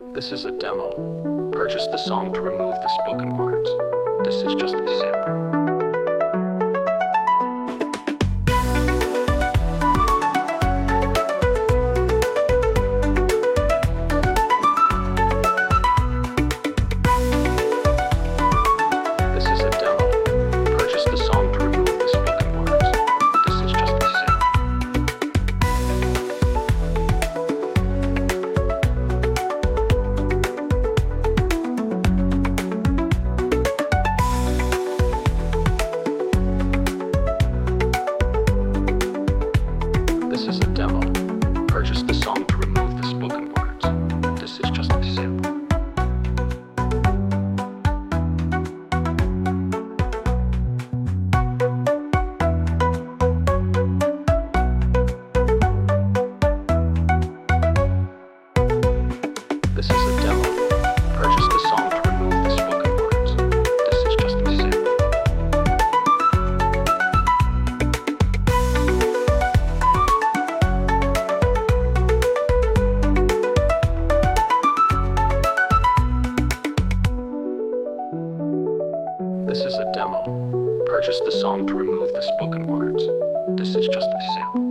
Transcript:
This is a demo. Purchase the song to remove the spoken words. This is just a sample. This is a demo. Purchase the song to remove the spoken words. This is just a sample. This is a demo. Purchase the song to remove the spoken words. This is just a sample. This is a demo. Purchase the song to remove the spoken words. This is just a sample. This is a demo. Purchase the song to remove the spoken words. This is just a sample.